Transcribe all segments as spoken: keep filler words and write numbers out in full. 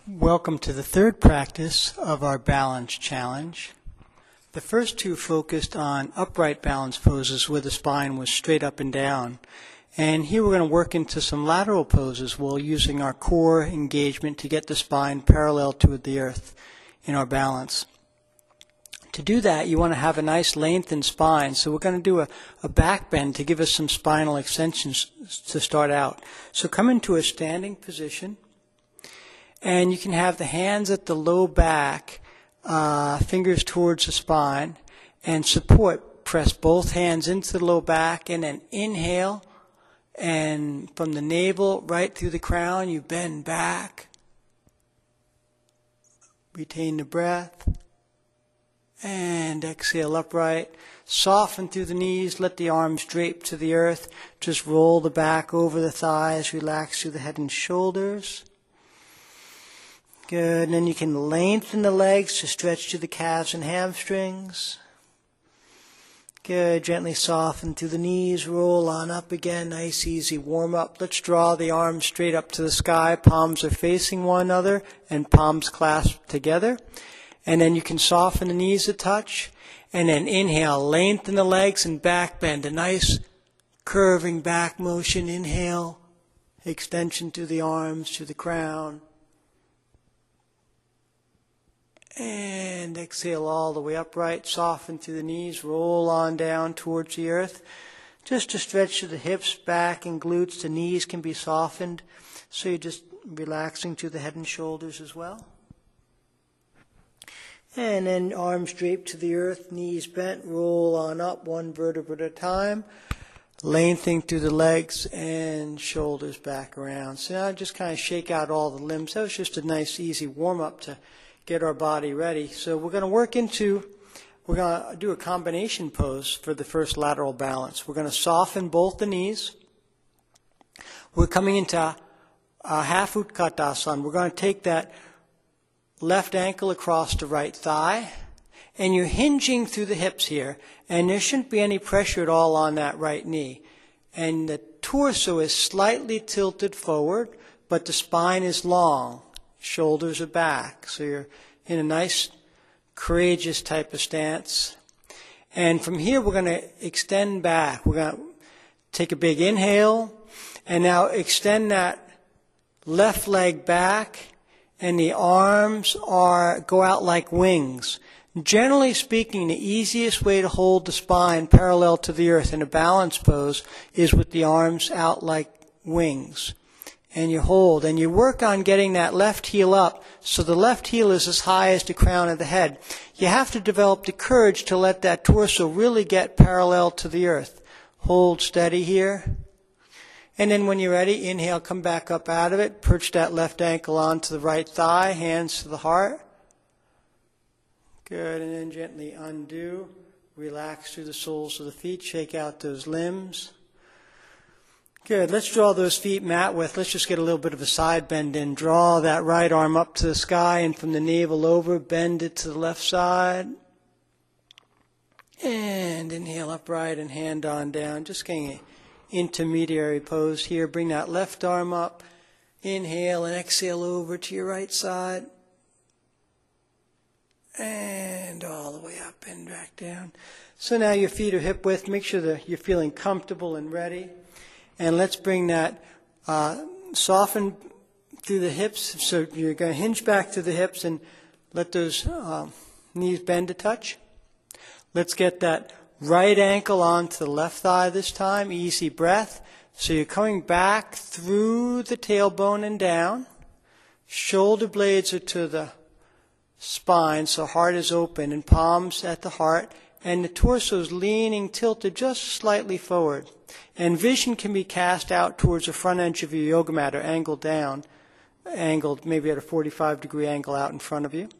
Welcome to the third practice of our balance challenge. The first two focused on upright balance poses where the spine was straight up and down. And here we're going to work into some lateral poses while using our core engagement to get the spine parallel to the earth in our balance. To do that, you want to have a nice lengthened spine. So we're going to do a, a back bend to give us some spinal extensions to start out. So come into a standing position. And you can have the hands at the low back, uh, fingers towards the spine, and support. Press both hands into the low back, and then inhale. And from the navel right through the crown, you bend back. Retain the breath. And exhale upright. Soften through the knees. Let the arms drape to the earth. Just roll the back over the thighs. Relax through the head and shoulders. Good. And then you can lengthen the legs to stretch to the calves and hamstrings. Good. Gently soften through the knees. Roll on up again. Nice, easy warm up. Let's draw the arms straight up to the sky. Palms are facing one another and palms clasped together. And then you can soften the knees a touch. And then inhale. Lengthen the legs and back bend. A nice curving back motion. Inhale. Extension to the arms, to the crown. And exhale all the way upright, soften through the knees, roll on down towards the earth. Just to stretch to the hips, back, and glutes. The knees can be softened. So you're just relaxing to the head and shoulders as well. And then arms draped to the earth, knees bent, roll on up one vertebra at a time. Lengthening through the legs and shoulders back around. So now just kind of shake out all the limbs. That was just a nice, easy warm-up to get our body ready. So we're going to work into, we're going to do a combination pose for the first lateral balance. We're going to soften both the knees. We're coming into a, a half Utkatasana. We're going to take that left ankle across the right thigh, and you're hinging through the hips here, and there shouldn't be any pressure at all on that right knee. And the torso is slightly tilted forward, but the spine is long. Shoulders are back. So you're in a nice, courageous type of stance. And from here, we're going to extend back. We're going to take a big inhale. And now extend that left leg back. And the arms are go out like wings. Generally speaking, the easiest way to hold the spine parallel to the earth in a balance pose is with the arms out like wings. And you hold, and you work on getting that left heel up so the left heel is as high as the crown of the head. You have to develop the courage to let that torso really get parallel to the earth. Hold steady here. And then when you're ready, inhale, come back up out of it. Perch that left ankle onto the right thigh, hands to the heart. Good, and then gently undo. Relax through the soles of the feet, shake out those limbs. Good. Let's draw those feet mat width. Let's just get a little bit of a side bend in. Draw that right arm up to the sky and from the navel over, bend it to the left side. And inhale upright and hand on down. Just getting an intermediary pose here. Bring that left arm up. Inhale and exhale over to your right side. And all the way up and back down. So now your feet are hip width. Make sure that you're feeling comfortable and ready. And let's bring that, uh, soften through the hips. So you're going to hinge back to the hips and let those uh, knees bend a touch. Let's get that right ankle onto the left thigh this time. Easy breath. So you're coming back through the tailbone and down. Shoulder blades are to the spine, so heart is open and palms at the heart. And the torso is leaning, tilted just slightly forward. And vision can be cast out towards the front edge of your yoga mat or angled down, angled maybe at a forty-five degree angle out in front of you.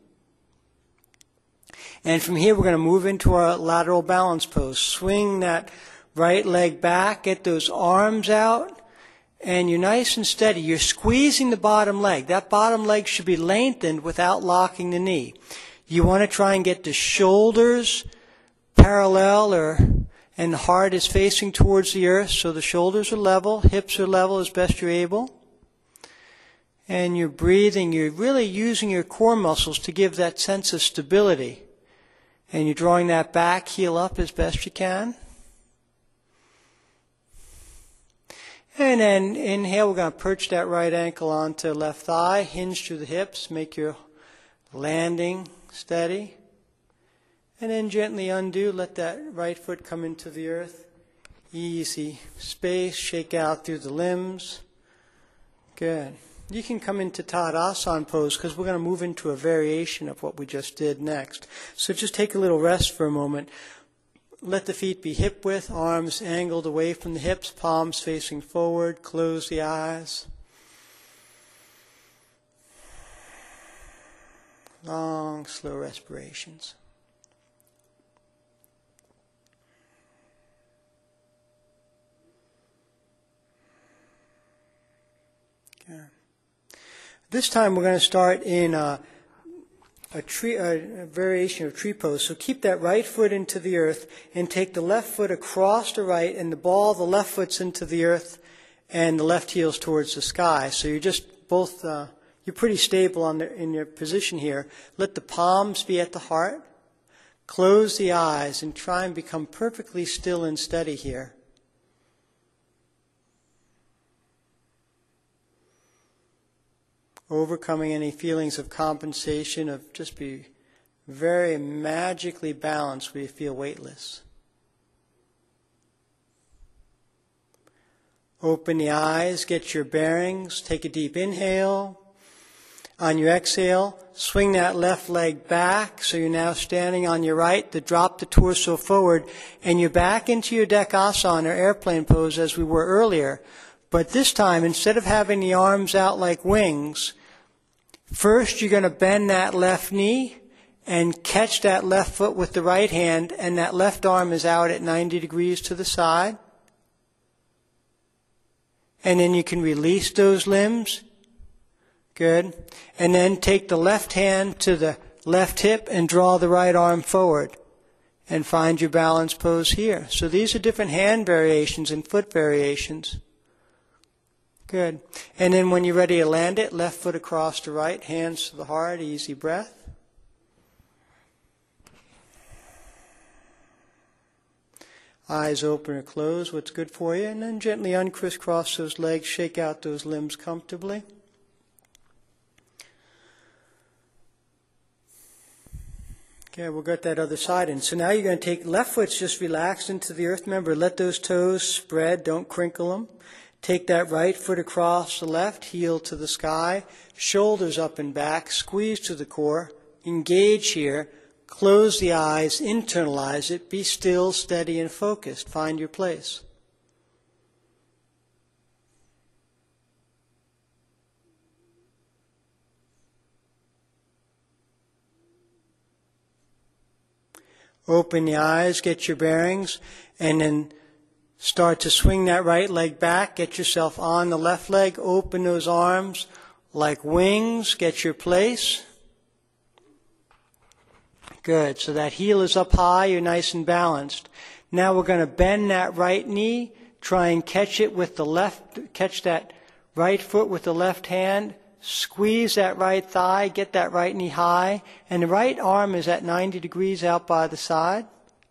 And from here, we're going to move into our lateral balance pose. Swing that right leg back, get those arms out, and you're nice and steady. You're squeezing the bottom leg. That bottom leg should be lengthened without locking the knee. You want to try and get the shoulders parallel, or and the heart is facing towards the earth, so the shoulders are level, hips are level as best you're able. And you're breathing, you're really using your core muscles to give that sense of stability. And you're drawing that back heel up as best you can. And then inhale, we're going to perch that right ankle onto left thigh, hinge through the hips, make your landing steady. And then gently undo, let that right foot come into the earth. Easy space, shake out through the limbs. Good. You can come into Tadasana pose because we're going to move into a variation of what we just did next. So just take a little rest for a moment. Let the feet be hip width, arms angled away from the hips, palms facing forward. Close the eyes. Long, slow respirations. Okay. This time we're going to start in a, a, tree, a, a variation of tree pose. So keep that right foot into the earth and take the left foot across the right and the ball of the left foot's into the earth and the left heel's towards the sky. So you're just both, uh, you're pretty stable on the, in your position here. Let the palms be at the heart. Close the eyes and try and become perfectly still and steady here. Overcoming any feelings of compensation, of just be very magically balanced where you feel weightless. Open the eyes, get your bearings, take a deep inhale. On your exhale, swing that left leg back, so you're now standing on your right, to drop the torso forward, and you're back into your Dekasana or airplane pose as we were earlier. But this time, instead of having the arms out like wings, first you're going to bend that left knee and catch that left foot with the right hand, and that left arm is out at ninety degrees to the side. And then you can release those limbs. Good. And then take the left hand to the left hip and draw the right arm forward. And find your balance pose here. So these are different hand variations and foot variations. Good. And then when you're ready to land it, left foot across the right, hands to the heart, easy breath. Eyes open or closed, what's good for you. And then gently uncrisscross those legs, shake out those limbs comfortably. Okay, we'll get that other side in. So now you're going to take left foot's just relaxed into the earth. Remember, let those toes spread, don't crinkle them. Take that right foot across the left, heel to the sky, shoulders up and back, squeeze to the core, engage here, close the eyes, internalize it, be still, steady, and focused. Find your place. Open the eyes, get your bearings, and then start to swing that right leg back. Get yourself on the left leg. Open those arms like wings. Get your place. Good. So that heel is up high. You're nice and balanced. Now we're going to bend that right knee. Try and catch it with the left, catch that right foot with the left hand. Squeeze that right thigh, get that right knee high, and the right arm is at ninety degrees out by the side.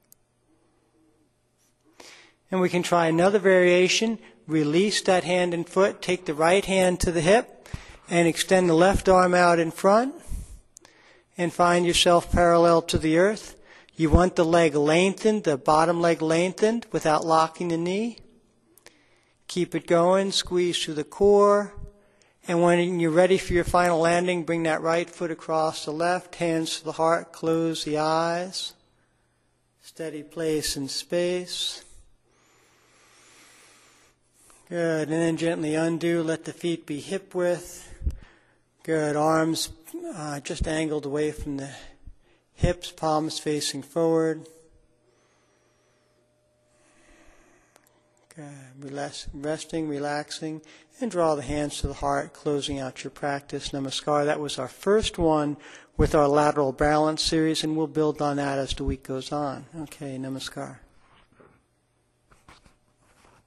And we can try another variation. Release that hand and foot, take the right hand to the hip, and extend the left arm out in front, and find yourself parallel to the earth. You want the leg lengthened, the bottom leg lengthened, without locking the knee. Keep it going, squeeze to the core. And when you're ready for your final landing, bring that right foot across the left, hands to the heart, close the eyes. Steady place and space. Good, and then gently undo, let the feet be hip width. Good, arms uh, just angled away from the hips, palms facing forward. Good, Relax, resting, relaxing. And draw the hands to the heart, closing out your practice. Namaskar. That was our first one with our lateral balance series, and we'll build on that as the week goes on. Okay, namaskar.